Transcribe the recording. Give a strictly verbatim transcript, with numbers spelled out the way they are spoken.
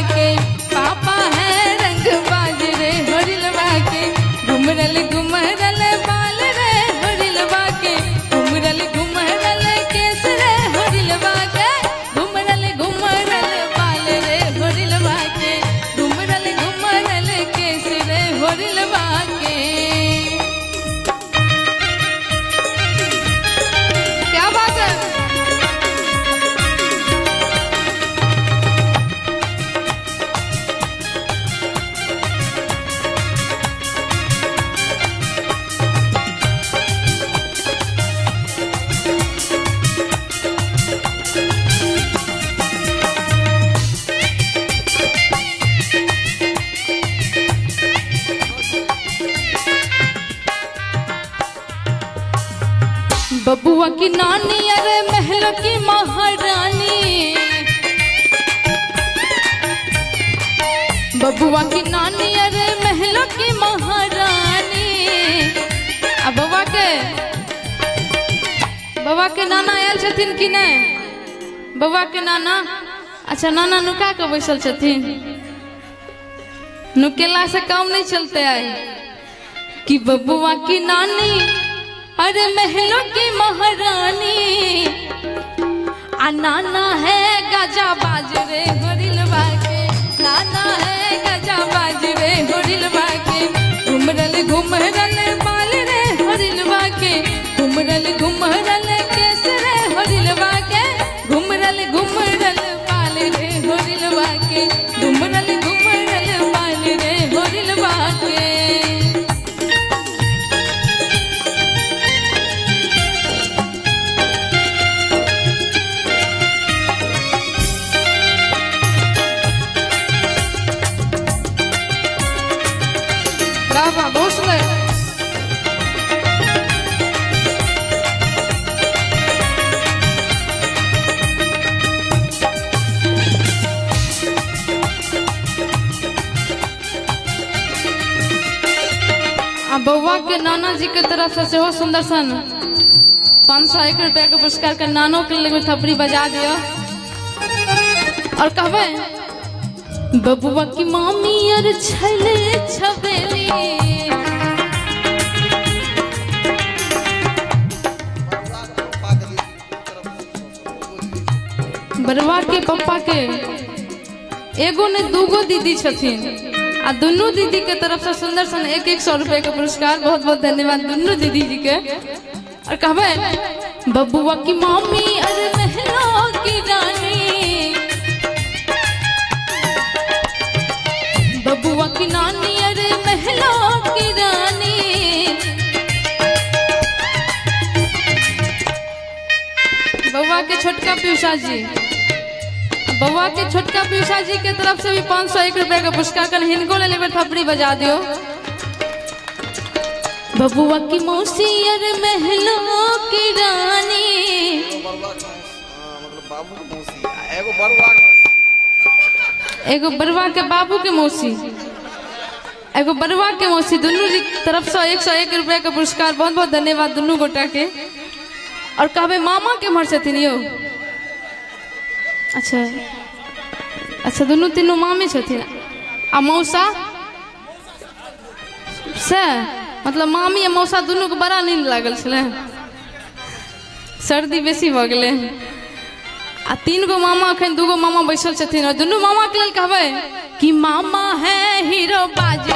के पापा है रंग बाज रे होरिलवा के घुमरल घुमरल बाल रे होरिलवा के घुमरल घुमरल केस रे होरिलवा के घुमरल घुमरल बाल रे होरिलवा के घुमरल घुमरल केस रे होरिलवा के। क्या बात है। बबुआ की नानी अरे महल की महारानी बबुआ की नानी अरे महल की महारानी। अब बबुआ के बबुआ के नाना आयल छथिन कि नहीं। बबुआ के नाना अच्छा नाना नुका के बैसल छथिन। नुकेला से काम नहीं चलते आए कि बबुआ की नानी अरे महलों की महारानी आ नाना है गजा बाज रे होरिलवा के नाना है गजा बाज रे होरिलवा के घुमरल घुमरल बाल रे होरिलवा के घुमरल घुमरल केस रे होरिलवा के घुमरल घुमरल बाल रे होरिलवा के घुमरल घुमरल बाल रे होरिलवा के। बहुत सुंदर। बउआ के नाना जी के तरफ से सेहो सुंदर सन पाँच सौ एक रुपया के पुरस्कार के नानो के लिए थपड़ी बजा दियो और कहबे बबुआ की मामी और छले छबेली बरवा के पप्पा के एगो ने दूगो दीदी छथिन आ दोनों दीदी के तरफ से सुंदर सन एक एक सौ रुपए का पुरस्कार। बहुत बहुत धन्यवाद दोनों दीदी जी के। और कहबे बबुआ की मामी अरे महलों की रानी बबुआ की नानी अरे महलों की रानी। बबुआ के छोटका पीयूषा जी बबुआ के छोटका पीयूषा जी के तरफ से भी पाँच सौ एक रुपए का पुरस्कार कर हिनको ले लेकर थपड़ी बजा दियो। बबुआ की मौसी अरे महलों की रानी एगो बरवा के बाबू के मौसी एगो बरवा के मौसी दोनों जी तरफ से एक सौ एक रुपया का पुरस्कार। बहुत बहुत धन्यवाद दोनों गोटा के। और कहबे मामा के मर छथिन यो अच्छा अच्छा दोनों तीनों मामे छथिन आ मौसा से मतलब मामी आ मौसा दोनों के बड़ा नींद लागल छले सर्दी बेसी भ गेले आ तीन गो मामा अखन दूगो मामा बैसल छथिन और दोनों मामा के लेल कहबे कि मामा है हीरो बाज